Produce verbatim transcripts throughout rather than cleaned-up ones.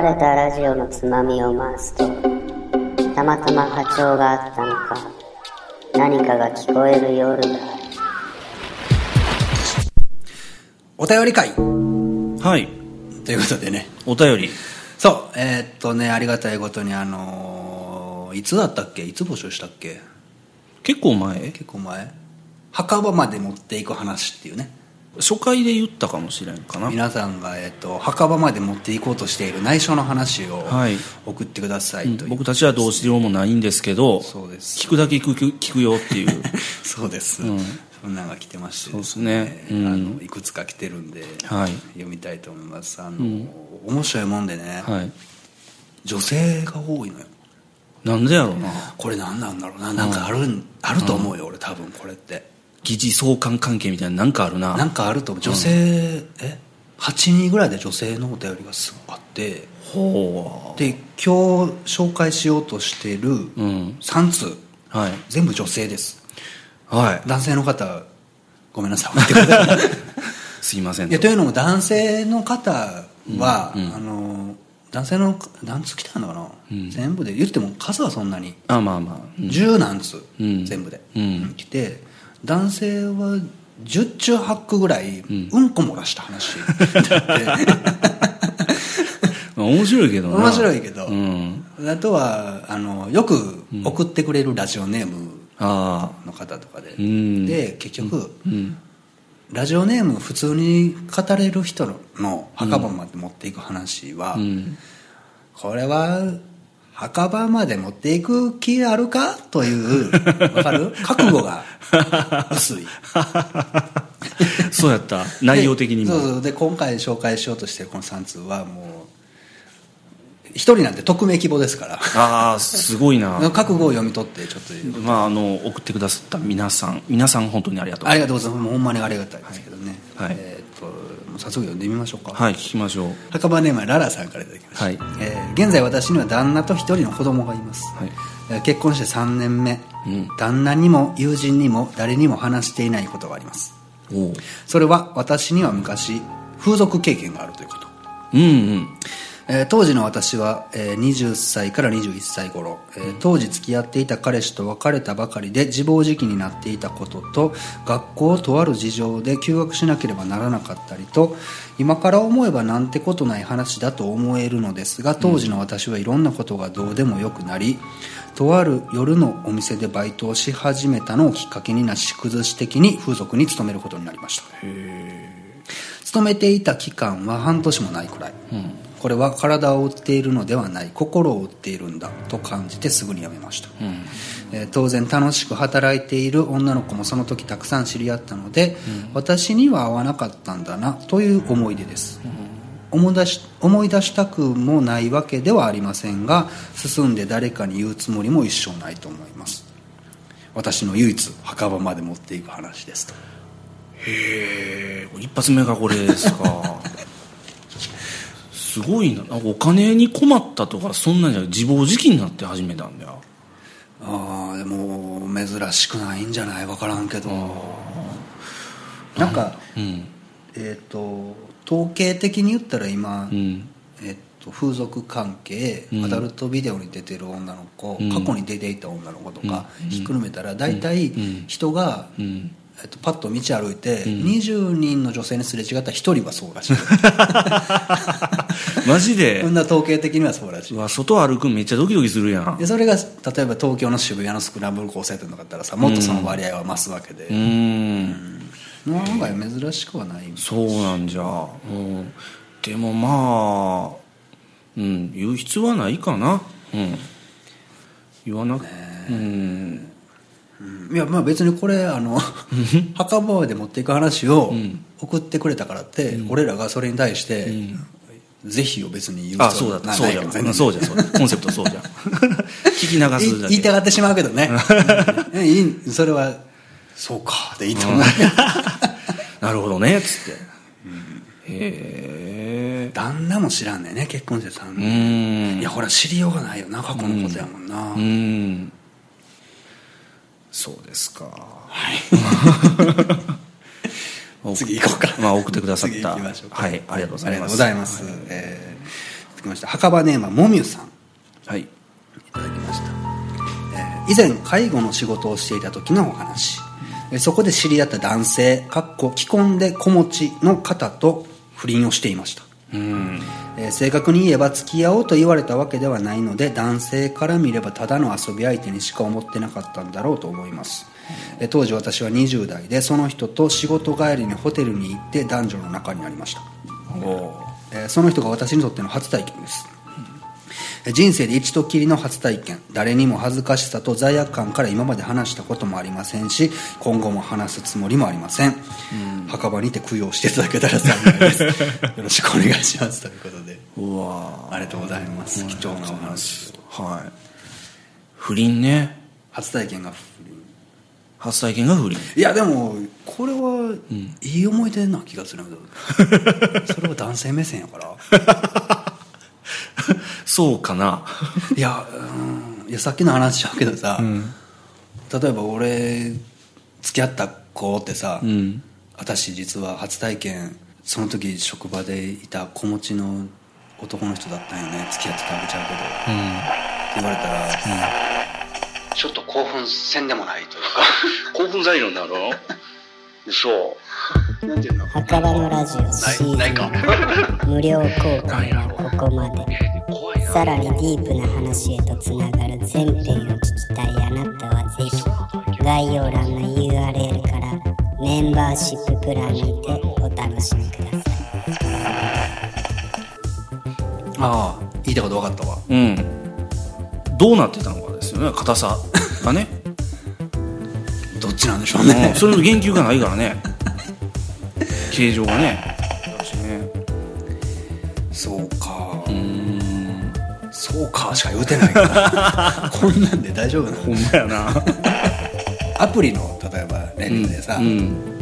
れたラジオのつまみを回すと、たまたま波長があったのか、何かが聞こえる夜がある。 お便り会、 はい、 ということでね、 お便り、 そう、えー、っとねありがたいことに、あのー、いつだったっけ、いつ募集したっけ、 結構前結構前墓場まで持っていく話っていうね、 初回で言ったかもしれんかな。 皆さんが、えー、っと墓場まで持っていこうとしている内緒の話を送ってください、はい、という、 僕たちはどうしようもないんですけど、 そうです、 聞くだけ聞く、聞くよっていうそうです、うん、そんなのが来てまして、 そうですね、うん、 あのいくつか来てるんで、はい、読みたいと思います。あの、うん、面白いもんでね、はい、女性が多いのよ。 なんでやろうな、 これ何なんだろうな、なんかある、うん、あると思うよ、俺多分これって疑似相関関係みたいな、なんかあるな、 なんかあると思う。女性、うん、えはちにんぐらいで女性のお便りがすごいあって、ほうで今日紹介しようとしてるさん通、うん、はい、全部女性です、はい、男性の方ごめんなさいすいません。 いや、というのも男性の方は、うんうん、あの男性の何通来たのかな、うん、全部で言っても数はそんなに、あ、まあまあ、うん、じゅう何通、うん、全部で、うん、来て、男性はじゅっ中はち句ぐらい、うん、うんこ漏らした話だって面白いけどな、 面白いけど、うん、あとはあのよく送ってくれるラジオネームの方とかで、うん、で結局、うんうん、ラジオネーム普通に語れる人の墓場まで持っていく話は、うん、これは墓場まで持っていく気あるかというわかる覚悟が薄いそうやった内容的にも。 そうそう、で今回紹介しようとしてるこのさん通はもう一人なんて匿名希望ですから。 ああ、すごいな覚悟を読み取ってちょっと、 まあ、あの送ってくださった皆さん皆さん本当にありがとうございます。 ありがとうございます。もうほんまにありがたいですけどね、はい、えー、っと早速読んでみましょうか。 はい、聞きましょう。 墓場ネームはララさんからいただきました、はい、えー、現在私には旦那と一人の子供がいます、はい、えー、結婚してさんねんめ、うん、旦那にも友人にも誰にも話していないことがあります。お、それは私には昔風俗経験があるということ。うんうん、えー、当時の私は、えー、はたちからはたちさい頃、えー、当時付き合っていた彼氏と別れたばかりで自暴自棄になっていたことと、学校をとある事情で休学しなければならなかったりと、今から思えばなんてことない話だと思えるのですが、当時の私はいろんなことがどうでもよくなり、とある夜のお店でバイトをし始めたのをきっかけになし崩し的に風俗に勤めることになりました。へー。勤めていた期間は半年もないくらい、うん、これは体を売っているのではない、心を売っているんだと感じてすぐに辞めました、うん、えー、当然楽しく働いている女の子もその時たくさん知り合ったので、うん、私には合わなかったんだなという思い出です、うん、思い出し、思い出したくもないわけではありませんが、進んで誰かに言うつもりも一生ないと思います。私の唯一墓場まで持っていく話ですと。 へえ、一発目がこれですかすごいな。お金に困ったとかそんなんじゃ自暴自棄になって始めたんだよ。 ああ、でも珍しくないんじゃない、分からんけど、なんか、うん、えっ、ー、と統計的に言ったら今、うん、えっ、ー、と風俗関係、うん、アダルトビデオに出てる女の子、うん、過去に出ていた女の子とか、うん、ひっくるめたら大体人が、うんうん、えっと、パッと道歩いて、うん、にじゅうにんの女性にすれ違ったひとりはそうらしいマジで。 そんな統計的にはそうらしい。 うわ、外歩くめっちゃドキドキするやん。 でそれが例えば東京の渋谷のスクランブル交差点とかだったらさ、もっとその割合は増すわけで、うん、うん、なんか珍しくはない。 そうなんじゃ、うん、でもまあ、うん、言う必要はないかな、うん、言わなくて、うん、 いや、まあ別にこれあの墓場まで持っていく話を送ってくれたからって、うん、俺らがそれに対して、うん、ぜひを別に言う必要はない。 そうじゃん、そうじゃん、そうじゃん、コンセプトそうじゃん聞き流すだけ言いたがってしまうけどねいい、それはそうかでいいと思う、うん、 なるほどねっつって、 うん、へえ。旦那も知らんねんね、結婚してさんねん。いやほら知りようがないよな、過去のことやもんな。うん、うん、 そうですか。 はい次行こうか。 まあ送ってくださった。 次行きましょうか。 はい、ありがとうございます。 ありがとうございます。はい、えーきました。墓場ネームはもみゅさん、 はい、 いただきました。えー、以前介護の仕事をしていた時のお話、うん、そこで知り合った男性かっこ既婚で子持ちの方と不倫をしていました。うん、えー、正確に言えば付き合おうと言われたわけではないので、男性から見ればただの遊び相手にしか思ってなかったんだろうと思います。うん、えー、当時私はにじゅう代で、その人と仕事帰りにホテルに行って男女の仲になりました。お、えー、その人が私にとっての初体験です。うん、人生で一度きりの初体験、誰にも恥ずかしさと罪悪感から今まで話したこともありませんし、今後も話すつもりもありません。うん、墓場にて供養していただけたら幸いです。よろしくお願いしますということで。うわ、ありがとうございます。貴重なお話。 はい。不倫ね。 初体験が不倫。 初体験が不倫。 いやでもこれはいい思い出な気がするけど、それは男性目線やから。 そうかな。 いや、うん、いやさっきの話しちゃうけどさ、うん、例えば俺付き合った子ってさ、うん、私実は初体験その時職場でいた子持ちの男の人だったんよね、付き合ってたわけちゃうけど、うん、って言われたら、うん、ちょっと興奮せんでもないというか興奮材料になるの。そうなんていうの、墓場のラジオシーズンないか無料公開はここまで。さらにディープな話へとつながる全編を聞きたいあなたはぜひ概要欄の ユーアールエル からメンバーシッププランにてお楽しみください。 ああ、言いたいこと分かったわ。 うん、どうなってたのかですよね、硬さがね。 どっちなんでしょうね、 うん、それの言及がないからね。形状がね。 そうか、うーん、そうかしか言うてないからこんなんで大丈夫なの。 ほんまやな。 アプリの例えばレビューでさ、うん、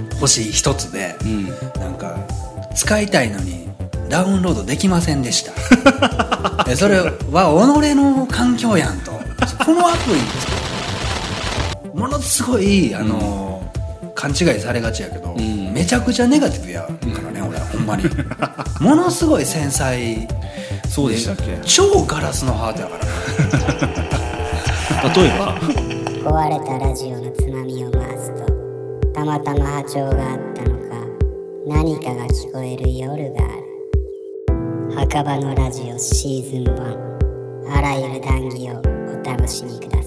星一つで、うん、なんか使いたいのにダウンロードできませんでしたそれは己の環境やんと。このアプリものすごいあの、うん、勘違いされがちやけど、うん、めちゃくちゃネガティブやからね、うん、俺はほんまにものすごい繊細。 そうでしたっけ。 超ガラスのハートやから例えば壊れたラジオのつまみを回すとたまたま波長があったのか何かが聞こえる夜がある。墓場のラジオシーズンワン、あらゆる談義をお楽しみください。